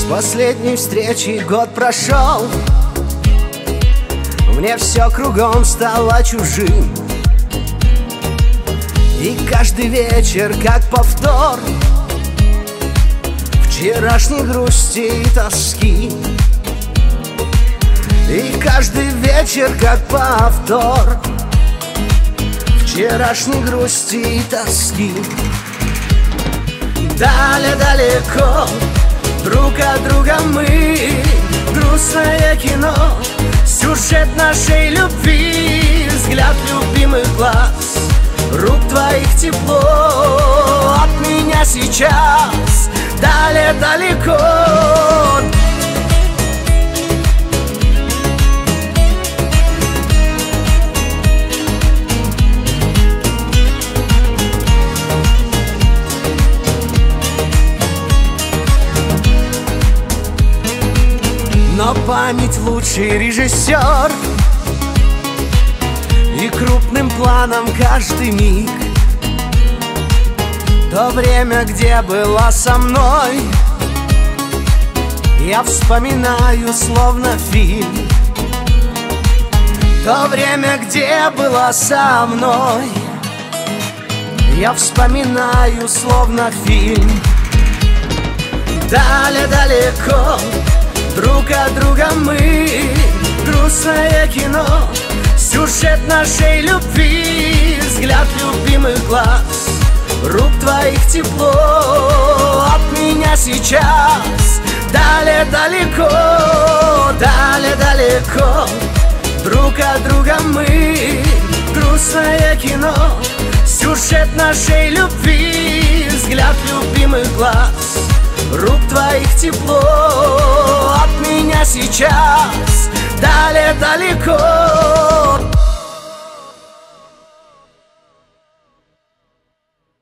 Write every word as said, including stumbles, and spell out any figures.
Последней встречи год прошел, мне все кругом стало чужим, и каждый вечер как повтор вчерашней грусти и тоски. И каждый вечер как повтор вчерашней грусти и тоски. Далее-далеко друг от друга мы, грустное кино, сюжет нашей любви, взгляд любимых глаз, рук твоих тепло от меня сейчас. Далее далеко. Но память лучший режиссер, и крупным планом каждый миг. То время, где была со мной, я вспоминаю словно фильм. То время, где была со мной, я вспоминаю словно фильм. Далее далеко друг от друга мы, грустное кино, сюжет нашей любви, взгляд любимых глаз, рук твоих тепло от меня сейчас. Далее далеко, далее далеко друг от друга мы, грустное кино, сюжет нашей любви, взгляд любимых глаз, рук твоих тепло от меня сейчас. Далее далеко.